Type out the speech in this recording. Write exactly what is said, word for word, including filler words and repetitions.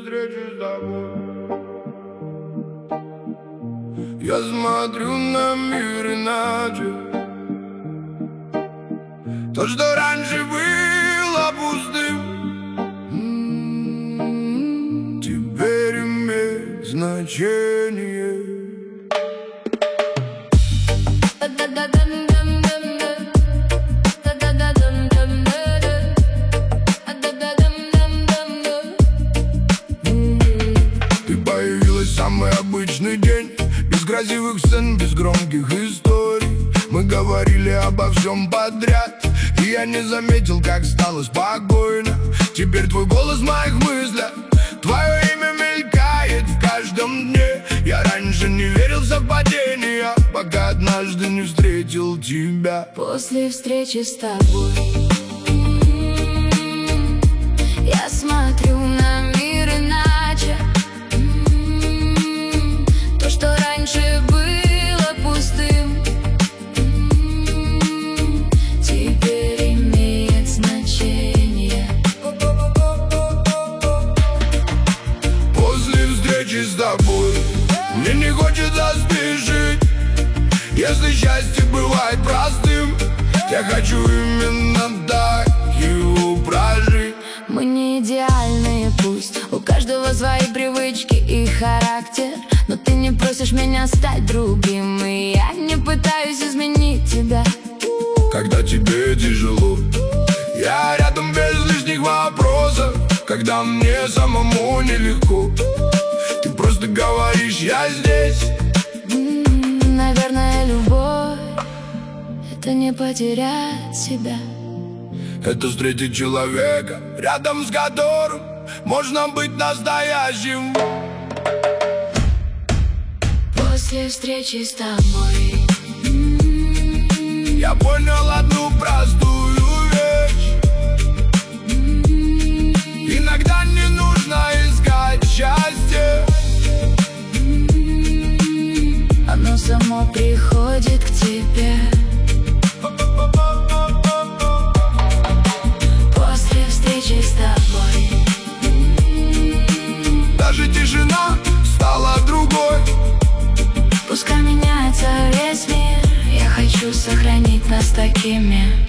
встречи с тобой. Я смотрю на мир иначе. То, что раньше было пустым, теперь имеет значение. Ты появилась в самый обычный день, без красивых сцен, без громких историй. Мы говорили обо всем подряд, и я не заметил, как стало спокойно. Теперь твой голос в моих мыслях, твое имя мелькает в каждом дне. Я раньше не верил в совпадения, пока однажды не встретил тебя. После встречи с тобой я смотрю на мир иначе. То, что раньше было пустым, теперь имеет значение. После встречи с тобой мне не хочется спешить. Если счастье бывает простым, я хочу именно так его прожить. Мы не идеальные, пусть у каждого свои привычки и характер, но ты не просишь меня стать другим, и я не пытаюсь изменить тебя. Когда тебе тяжело, я рядом без лишних вопросов. Когда мне самому нелегко, ты просто говоришь: я здесь. М-м, наверное, любовь — это не потерять себя. Это встретить человека, рядом с которым можно быть настоящим. После встречи с тобой я понял одну простую вещь: иногда не нужно искать счастье, оно само приходит к тебе. После встречи с тобой даже тишина стала другой. Пускай меняется весь мир, я хочу сохранить нас такими.